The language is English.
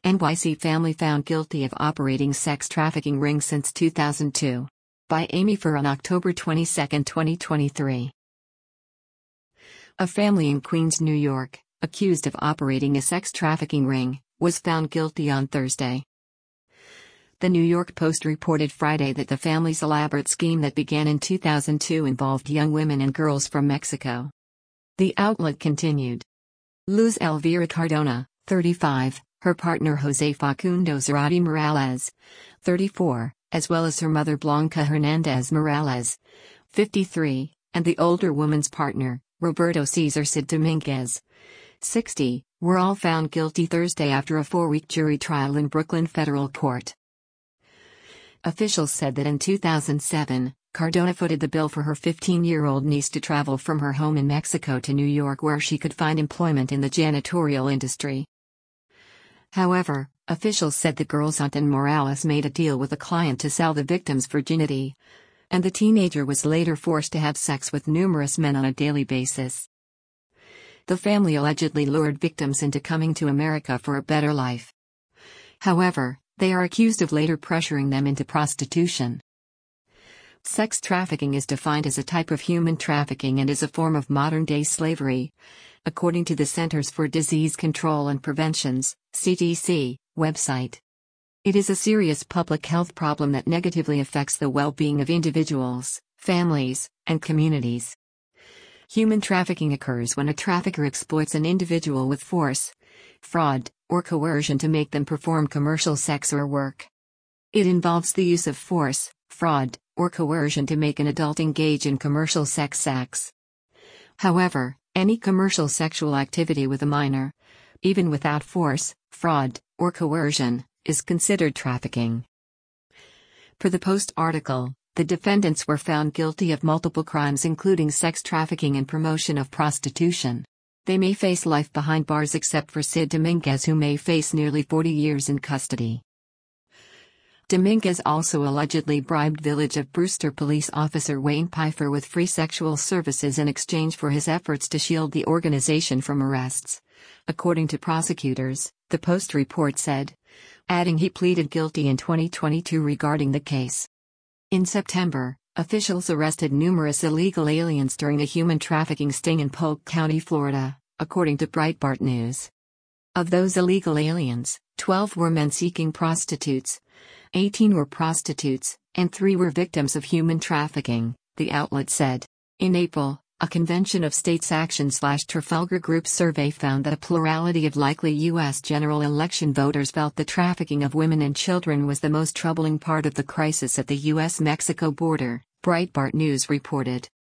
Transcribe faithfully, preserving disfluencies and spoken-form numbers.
N Y C family found guilty of operating sex trafficking ring since two thousand two. By Amy Furr on October twenty-second, twenty twenty-three. A family in Queens, New York, accused of operating a sex trafficking ring, was found guilty on Thursday. The New York Post reported Friday that the family's elaborate scheme that began in two thousand two involved young women and girls from Mexico. The outlet continued. Luz Elvira Cardona, thirty-five, her partner Jose Facundo Zarate Morales, thirty-four, as well as her mother Blanca Hernandez Morales, fifty-three, and the older woman's partner, Roberto Cesar Cid Dominguez, sixty, were all found guilty Thursday after a four-week jury trial in Brooklyn federal court. Officials said that in two thousand seven, Cardona footed the bill for her fifteen-year-old niece to travel from her home in Mexico to New York where she could find employment in the janitorial industry. However, officials said the girl's aunt and Morales made a deal with a client to sell the victim's virginity, and the teenager was later forced to have sex with numerous men on a daily basis. The family allegedly lured victims into coming to America for a better life. However, they are accused of later pressuring them into prostitution. Sex trafficking is defined as a type of human trafficking and is a form of modern-day slavery, according to the Centers for Disease Control and Prevention's C D C website. It is a serious public health problem that negatively affects the well-being of individuals, families, and communities. Human trafficking occurs when a trafficker exploits an individual with force, fraud, or coercion to make them perform commercial sex or work. It involves the use of force, fraud, or coercion to make an adult engage in commercial sex acts. However, any commercial sexual activity with a minor, even without force, fraud, or coercion, is considered trafficking. Per the Post article, the defendants were found guilty of multiple crimes including sex trafficking and promotion of prostitution. They may face life behind bars except for Cid Dominguez, who may face nearly forty years in custody. Dominguez also allegedly bribed Village of Brewster police officer Wayne Pfeiffer with free sexual services in exchange for his efforts to shield the organization from arrests, according to prosecutors, the Post report said, adding he pleaded guilty in twenty twenty-two regarding the case. In September, officials arrested numerous illegal aliens during a human trafficking sting in Polk County, Florida, according to Breitbart News. Of those illegal aliens, twelve were men seeking prostitutes, eighteen were prostitutes, and three were victims of human trafficking, the outlet said. In April, a Convention of States Action/Trafalgar Group survey found that a plurality of likely U S general election voters felt the trafficking of women and children was the most troubling part of the crisis at the U S Mexico border, Breitbart News reported.